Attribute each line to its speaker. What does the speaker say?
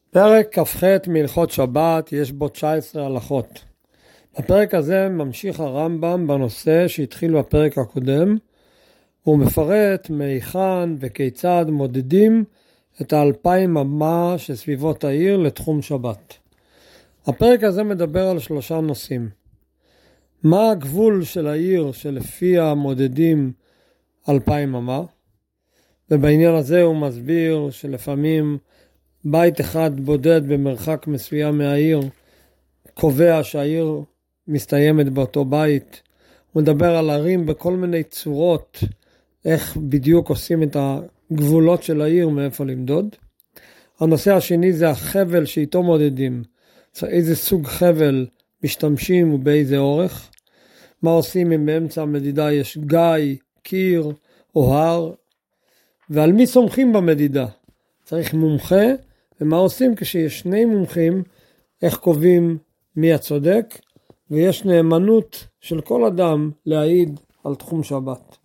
Speaker 1: פרק כ"ח מהלכות שבת, יש בו 19 הלכות. בפרק הזה ממשיך הרמב"ם בנושא שהתחיל בפרק הקודם. הוא מפרט מהיכן וכיצד מודדים את 2,000 אמה שסביבות העיר לתחום שבת. הפרק הזה מדבר על 3 נושאים. מה הגבול של העיר שלפיה מודדים 2,000 אמה? ובעניין הזה הוא מסביר שלפעמים בית אחד בודד במרחק מסוים מהעיר קובע שהעיר מסתיימת באותו בית. הוא מדבר על ערים בכל מיני צורות, איך בדיוק עושים את הגבולות של העיר, מאיפה למדוד. הנושא השני זה החבל שאיתו מודדים, איזה סוג חבל משתמשים ובאיזה אורך. מה עושים אם באמצע המדידה יש גיא, קיר או הר, ועל מי סומכים במדידה. צריך מומחה, ומה עושים כשיש 2 מומחים, איך קובעים מי הצודק, ויש נאמנות של כל אדם להעיד על תחום שבת.